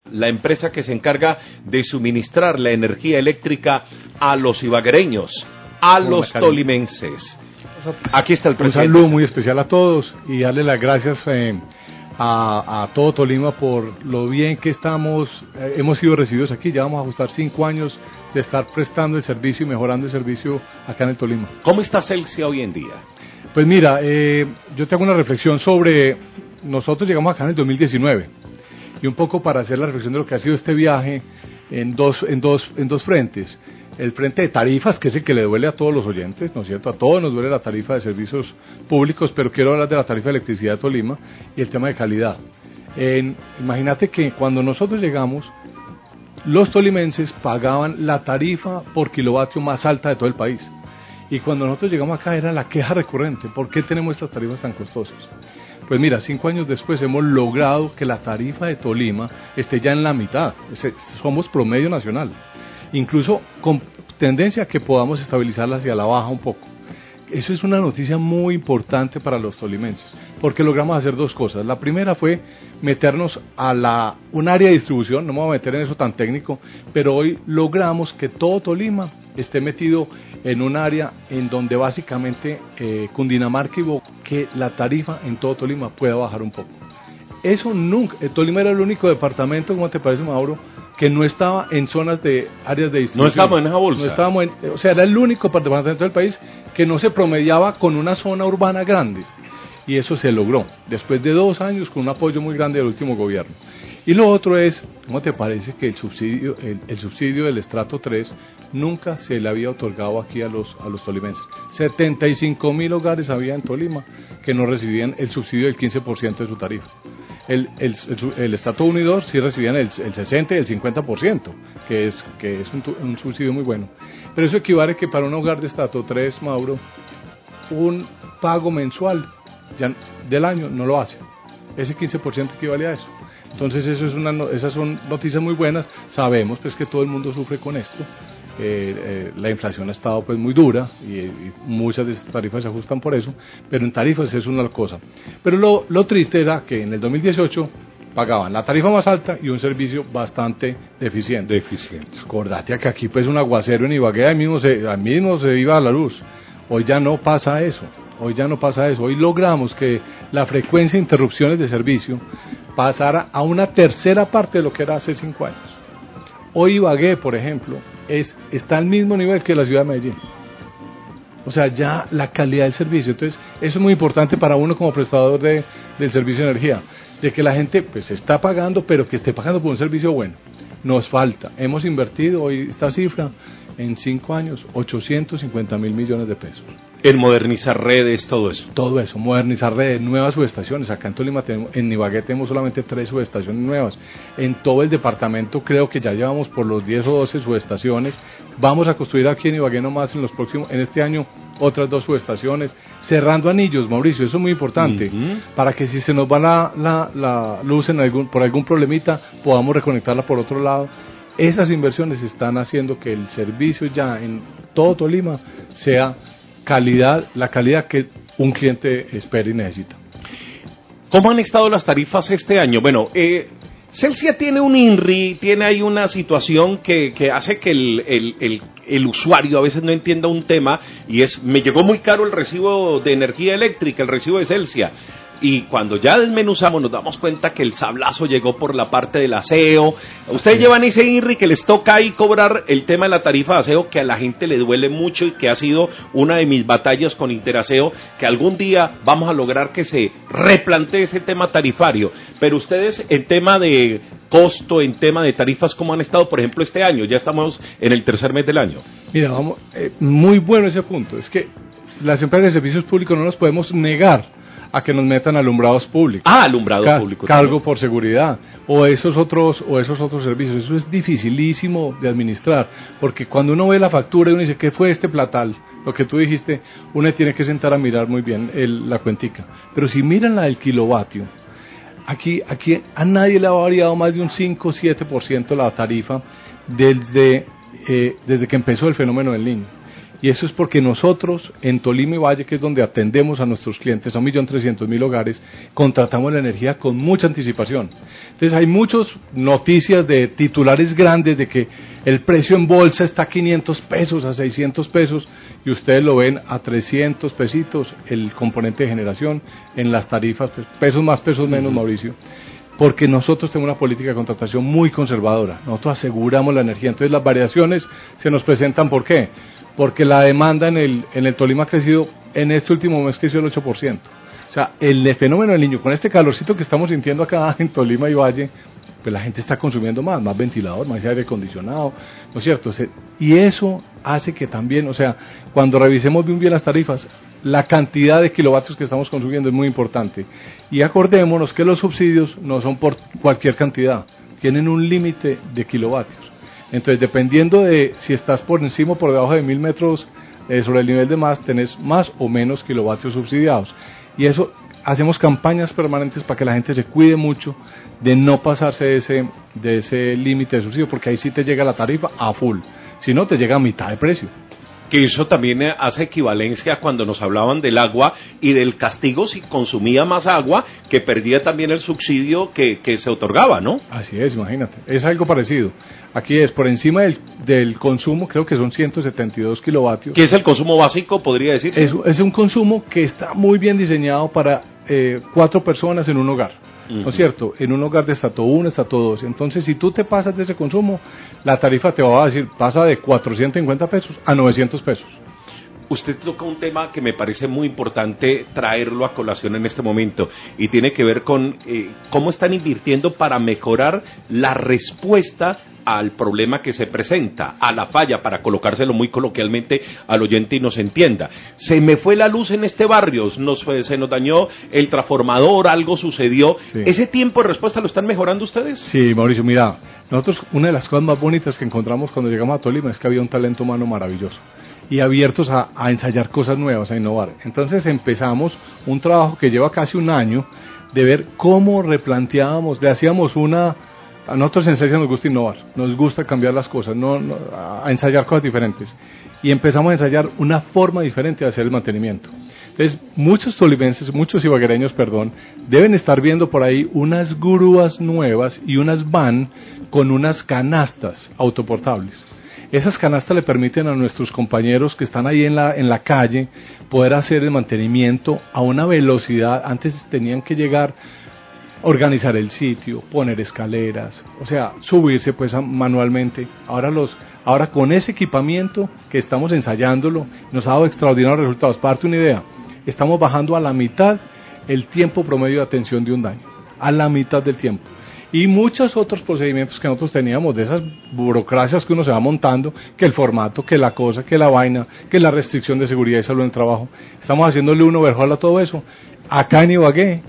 la empresa que se encarga de suministrar la energía eléctrica a los ibaguereños, a los tolimenses. Aquí está el presidente. Un saludo muy especial a todos y darle las gracias a todo Tolima por lo bien que estamos, hemos sido recibidos aquí. Ya vamos a ajustar 5 años de estar prestando el servicio y mejorando el servicio acá en el Tolima. ¿Cómo está Celsia hoy en día? Pues mira, yo te hago una reflexión sobre, nosotros llegamos acá en el 2019 y un poco para hacer la reflexión de lo que ha sido este viaje en dos frentes. El frente de tarifas, que es el que le duele a todos los oyentes, ¿no es cierto? A todos nos duele la tarifa de servicios públicos, pero quiero hablar de la tarifa de electricidad de Tolima y el tema de calidad. Imagínate que cuando nosotros llegamos, los tolimenses pagaban la tarifa por kilovatio más alta de todo el país. Y cuando nosotros llegamos acá era la queja recurrente: ¿por qué tenemos estas tarifas tan costosas? Pues mira, 5 años después hemos logrado que la tarifa de Tolima esté ya en la mitad. Somos promedio nacional. Incluso con tendencia a que podamos estabilizarla hacia la baja un poco. Eso es una noticia muy importante para los tolimenses, porque logramos hacer 2 cosas. La primera fue meternos a un área de distribución, no me voy a meter en eso tan técnico, pero hoy logramos que todo Tolima esté metido en un área en donde básicamente Cundinamarca y Bogotá, que la tarifa en todo Tolima pueda bajar un poco. Eso nunca, Tolima era el único departamento, ¿cómo te parece, Mauro?, que no estaba en zonas de áreas de distribución. No estábamos en esa bolsa. No estábamos o sea, era el único departamento del país que no se promediaba con una zona urbana grande. Y eso se logró, después de 2 años, con un apoyo muy grande del último gobierno. Y lo otro es, ¿cómo te parece que el subsidio del estrato 3 nunca se le había otorgado aquí a los tolimenses? 75,000 hogares había en Tolima que no recibían el subsidio del 15% de su tarifa. El estrato 1 y 2 sí recibían el 60 y el 50%, que es un subsidio muy bueno. Pero eso equivale que para un hogar de estrato 3, Mauro, un pago mensual ya del año no lo hace. Ese 15% equivale a eso. Entonces esas son noticias muy buenas. Sabemos pues que todo el mundo sufre con esto. La inflación ha estado pues muy dura y muchas de estas tarifas se ajustan por eso, pero en tarifas es una cosa. Pero lo triste era que en el 2018 pagaban la tarifa más alta y un servicio bastante deficiente. Acordate que aquí pues un aguacero en Ibagué ahí mismo se iba a la luz. Hoy ya no pasa eso. Hoy logramos que la frecuencia de interrupciones de servicio pasara a una tercera parte de lo que era hace 5 años. Hoy Ibagué, por ejemplo, está al mismo nivel que la ciudad de Medellín. O sea, ya la calidad del servicio. Entonces, eso es muy importante para uno como prestador del servicio de energía, de que la gente pues está pagando, pero que esté pagando por un servicio bueno. Nos falta. Hemos invertido hoy esta cifra en 5 años, 850,000 millones de pesos. En modernizar redes, todo eso. Todo eso, modernizar redes, nuevas subestaciones. Acá en Tolima, en Ibagué tenemos solamente 3 subestaciones nuevas. En todo el departamento creo que ya llevamos por los 10 o 12 subestaciones. Vamos a construir aquí en Ibagué nomás en este año otras 2 subestaciones. Cerrando anillos, Mauricio, eso es muy importante. Para que si se nos va la luz por algún problemita, podamos reconectarla por otro lado. Esas inversiones están haciendo que el servicio ya en todo Tolima sea la calidad que un cliente espera y necesita. ¿Cómo han estado las tarifas este año? Bueno, Celsia tiene un INRI, tiene ahí una situación que hace que el usuario a veces no entienda un tema, y me llegó muy caro el recibo de energía eléctrica, el recibo de Celsia. Y cuando ya desmenuzamos nos damos cuenta que el sablazo llegó por la parte del aseo. Ustedes llevan ese INRI que les toca ahí cobrar el tema de la tarifa de aseo, que a la gente le duele mucho y que ha sido una de mis batallas con Interaseo, que algún día vamos a lograr que se replantee ese tema tarifario. Pero ustedes en tema de costo, en tema de tarifas, ¿cómo han estado, por ejemplo, este año? Ya estamos en el 3er mes del año. Mira, muy bueno ese punto. Es que las empresas de servicios públicos no nos podemos negar a que nos metan alumbrados públicos. Alumbrados públicos. Cargo por seguridad, o esos otros servicios. Eso es dificilísimo de administrar, porque cuando uno ve la factura y uno dice, ¿qué fue este platal? Lo que tú dijiste, uno tiene que sentar a mirar muy bien la cuentica. Pero si miran la del kilovatio, aquí a nadie le ha variado más de un 5 o 7% la tarifa desde que empezó el fenómeno del Niño. Y eso es porque nosotros, en Tolima y Valle, que es donde atendemos a nuestros clientes, a 1.300.000 hogares, contratamos la energía con mucha anticipación. Entonces hay muchas noticias de titulares grandes de que el precio en bolsa está a 500 pesos, a 600 pesos, y ustedes lo ven a 300 pesitos el componente de generación en las tarifas, pues, pesos más, pesos menos, Mauricio. Porque nosotros tenemos una política de contratación muy conservadora. Nosotros aseguramos la energía. Entonces las variaciones se nos presentan, ¿por qué? Porque la demanda en el Tolima ha crecido, en este último mes creció el 8%. O sea, el fenómeno del Niño, con este calorcito que estamos sintiendo acá en Tolima y Valle, pues la gente está consumiendo más ventilador, más aire acondicionado, ¿no es cierto? Y eso hace que también, o sea, cuando revisemos bien las tarifas, la cantidad de kilovatios que estamos consumiendo es muy importante. Y acordémonos que los subsidios no son por cualquier cantidad, tienen un límite de kilovatios. Entonces, dependiendo de si estás por encima o por debajo de 1.000 metros sobre el nivel de mar, tenés más o menos kilovatios subsidiados. Y eso, hacemos campañas permanentes para que la gente se cuide mucho de no pasarse de ese límite de subsidio, porque ahí sí te llega la tarifa a full, si no te llega a mitad de precio. Que eso también hace equivalencia cuando nos hablaban del agua y del castigo si consumía más agua, que perdía también el subsidio que se otorgaba, ¿no? Así es, imagínate, es algo parecido. Aquí es por encima del consumo, creo que son 172 kilovatios. ¿Qué es el consumo básico, podría decirse? Es un consumo que está muy bien diseñado para 4 personas en un hogar. ¿No es cierto? En un hogar de estrato 1, estrato 2. Entonces, si tú te pasas de ese consumo, la tarifa te va a decir, pasa de 450 pesos a 900 pesos. Usted toca un tema que me parece muy importante traerlo a colación en este momento, y tiene que ver con cómo están invirtiendo para mejorar la respuesta al problema que se presenta, a la falla, para colocárselo muy coloquialmente al oyente y nos entienda. Se me fue la luz en este barrio, se nos dañó el transformador, algo sucedió. Sí. ¿Ese tiempo de respuesta lo están mejorando ustedes? Sí, Mauricio, mira, nosotros una de las cosas más bonitas que encontramos cuando llegamos a Tolima es que había un talento humano maravilloso y abiertos a ensayar cosas nuevas, a innovar. Entonces empezamos un trabajo que lleva casi un año de ver cómo replanteábamos, le hacíamos a nosotros en Celsia nos gusta innovar, nos gusta cambiar las cosas, a ensayar cosas diferentes. Y empezamos a ensayar una forma diferente de hacer el mantenimiento. Entonces, muchos tolimenses, muchos ibaguereños, deben estar viendo por ahí unas grúas nuevas y unas van con unas canastas autoportables. Esas canastas le permiten a nuestros compañeros que están ahí en la calle poder hacer el mantenimiento a una velocidad. Antes tenían que llegar, organizar el sitio, poner escaleras, o sea, subirse pues manualmente. Ahora con ese equipamiento que estamos ensayándolo, nos ha dado extraordinarios resultados. Para darte una idea, estamos bajando a la mitad el tiempo promedio de atención de un daño, a la mitad del tiempo. Y muchos otros procedimientos que nosotros teníamos, de esas burocracias que uno se va montando, que el formato, que la cosa, que la vaina, que la restricción de seguridad y salud en el trabajo, estamos haciéndole un overhaul a todo eso acá en Ibagué,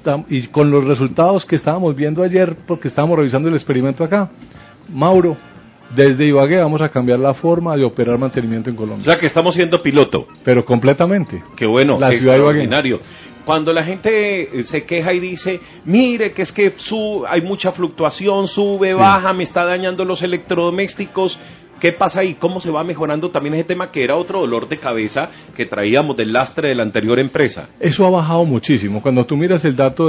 y con los resultados que estábamos viendo ayer, porque estábamos revisando el experimento acá, Mauro, desde Ibagué vamos a cambiar la forma de operar mantenimiento en Colombia. O sea que estamos siendo piloto. Pero completamente. Qué bueno, la ciudad de Ibagué. Cuando la gente se queja y dice, mire, que es que hay mucha fluctuación, sube, baja, me está dañando los electrodomésticos, ¿qué pasa ahí? ¿Cómo se va mejorando también ese tema que era otro dolor de cabeza que traíamos del lastre de la anterior empresa? Eso ha bajado muchísimo. Cuando tú miras el dato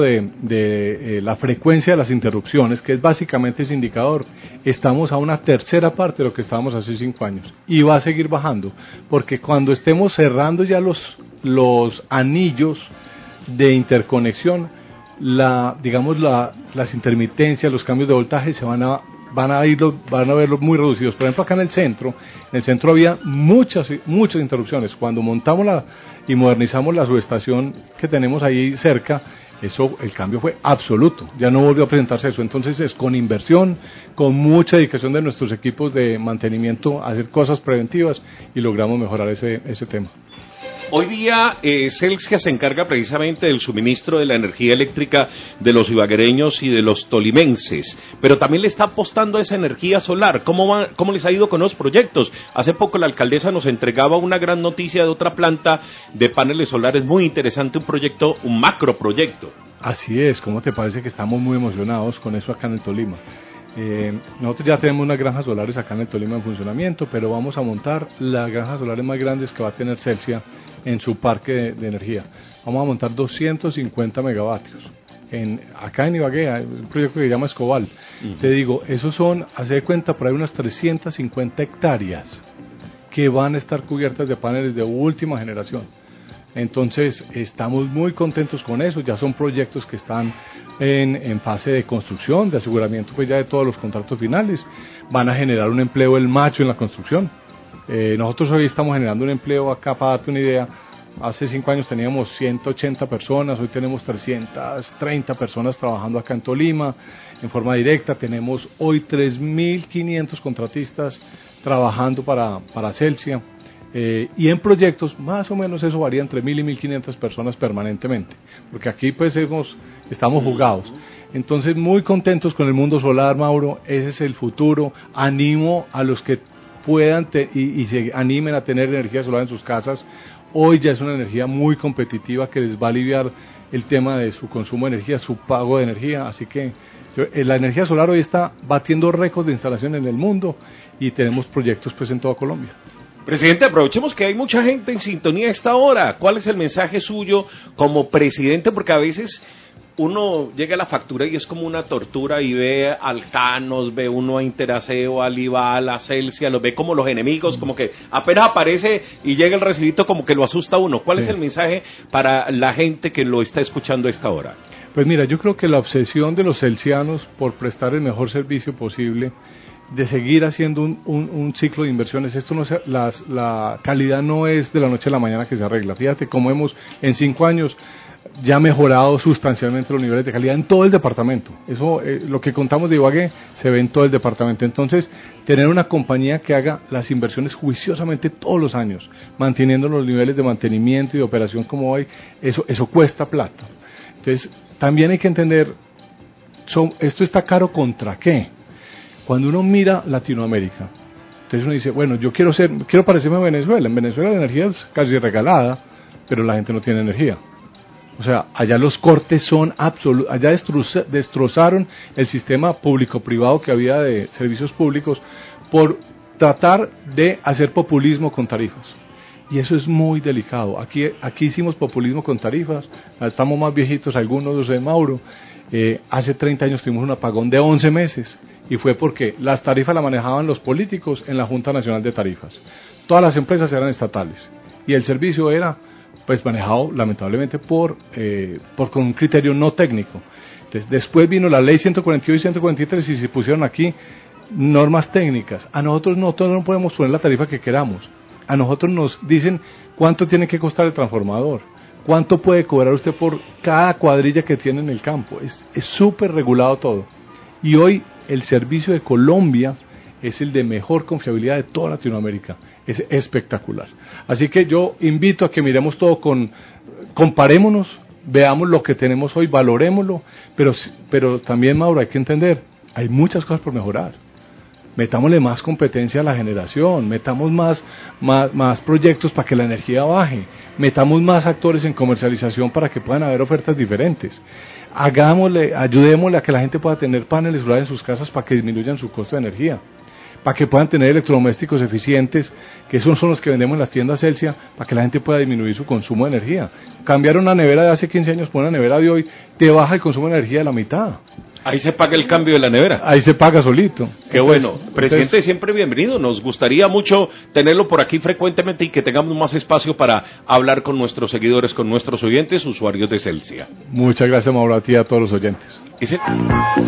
de la frecuencia de las interrupciones, que es básicamente ese indicador, estamos a una tercera parte de lo que estábamos hace 5 años. Y va a seguir bajando, porque cuando estemos cerrando ya los anillos de interconexión, las intermitencias, los cambios de voltaje van a verlos muy reducidos. Por ejemplo, acá en el centro había muchas interrupciones. Cuando montamos y modernizamos la subestación que tenemos ahí cerca, el cambio fue absoluto, ya no volvió a presentarse eso. Entonces es con inversión, con mucha dedicación de nuestros equipos de mantenimiento, hacer cosas preventivas y logramos mejorar ese tema. Hoy día Celsia se encarga precisamente del suministro de la energía eléctrica de los ibaguereños y de los tolimenses, pero también le está apostando a esa energía solar. ¿Cómo les ha ido con los proyectos? Hace poco la alcaldesa nos entregaba una gran noticia de otra planta de paneles solares muy interesante, un macroproyecto. Así es, ¿cómo te parece que estamos muy emocionados con eso acá en el Tolima? Nosotros ya tenemos unas granjas solares acá en el Tolima en funcionamiento, pero vamos a montar las granjas solares más grandes que va a tener Celsia en su parque de energía. Vamos a montar 250 megavatios. Acá en Ibagué hay un proyecto que se llama Escobal. Te digo, esos son, hace de cuenta, por ahí unas 350 hectáreas que van a estar cubiertas de paneles de última generación. Entonces estamos muy contentos con eso, ya son proyectos que están en fase de construcción, de aseguramiento pues ya de todos los contratos finales, van a generar un empleo el macho en la construcción. Nosotros hoy estamos generando un empleo acá, para darte una idea, hace 5 años teníamos 180 personas, hoy tenemos 330 personas trabajando acá en Tolima, en forma directa, tenemos hoy 3.500 contratistas trabajando para Celsia. Y en proyectos, más o menos eso varía entre 1.000 y 1.500 personas permanentemente, porque aquí pues estamos jugados. Entonces muy contentos con el mundo solar, Mauro, ese es el futuro. Animo a los que puedan y se animen a tener energía solar en sus casas. Hoy ya es una energía muy competitiva que les va a aliviar el tema de su consumo de energía, su pago de energía, así que la energía solar hoy está batiendo récords de instalación en el mundo y tenemos proyectos pues en toda Colombia. Presidente, aprovechemos que hay mucha gente en sintonía a esta hora. ¿Cuál es el mensaje suyo como presidente? Porque a veces uno llega a la factura y es como una tortura y ve a Altanos, ve uno a Interaseo, a Lival, a Celsia, los ve como los enemigos, como que apenas aparece y llega el recibito como que lo asusta a uno. ¿Cuál es el mensaje para la gente que lo está escuchando a esta hora? Pues mira, yo creo que la obsesión de los celsianos por prestar el mejor servicio posible, de seguir haciendo un ciclo de inversiones, esto no la calidad no es de la noche a la mañana que se arregla. Fíjate cómo hemos en 5 años ya mejorado sustancialmente los niveles de calidad en todo el departamento. Eso, lo que contamos de Ibagué, se ve en todo el departamento. Entonces, tener una compañía que haga las inversiones juiciosamente todos los años, manteniendo los niveles de mantenimiento y de operación como hoy, eso cuesta plata. Entonces, también hay que entender, esto está caro ¿contra qué? Cuando uno mira Latinoamérica, entonces uno dice, bueno, yo quiero parecerme a Venezuela. En Venezuela la energía es casi regalada, pero la gente no tiene energía. O sea, allá los cortes son absolutos, allá destrozaron el sistema público-privado que había de servicios públicos por tratar de hacer populismo con tarifas. Y eso es muy delicado. Aquí hicimos populismo con tarifas, estamos más viejitos algunos de Mauro. Hace 30 años tuvimos un apagón de 11 meses y fue porque las tarifas las manejaban los políticos en la Junta Nacional de Tarifas. Todas las empresas eran estatales y el servicio era pues manejado lamentablemente por con un criterio no técnico. Entonces después vino la ley 142 y 143 y se pusieron aquí normas técnicas. A nosotros no podemos poner la tarifa que queramos. A nosotros nos dicen cuánto tiene que costar el transformador, cuánto puede cobrar usted por cada cuadrilla que tiene en el campo. Es súper regulado todo. Y hoy el servicio de Colombia es el de mejor confiabilidad de toda Latinoamérica. Es espectacular. Así que yo invito a que miremos todo comparémonos, veamos lo que tenemos hoy, valorémoslo, pero también, Mauro, hay que entender, hay muchas cosas por mejorar. Metámosle más competencia a la generación, metamos más proyectos para que la energía baje, metamos más actores en comercialización para que puedan haber ofertas diferentes. Ayudémosle a que la gente pueda tener paneles solares en sus casas para que disminuyan su costo de energía, para que puedan tener electrodomésticos eficientes, que esos son los que vendemos en las tiendas Celsia, para que la gente pueda disminuir su consumo de energía. Cambiar una nevera de hace 15 años por una nevera de hoy, te baja el consumo de energía a la mitad. Ahí se paga el cambio de la nevera. Ahí se paga solito. Qué bueno. Presidente, siempre bienvenido. Nos gustaría mucho tenerlo por aquí frecuentemente y que tengamos más espacio para hablar con nuestros seguidores, con nuestros oyentes, usuarios de Celsia. Muchas gracias, Mauro, a ti y a todos los oyentes.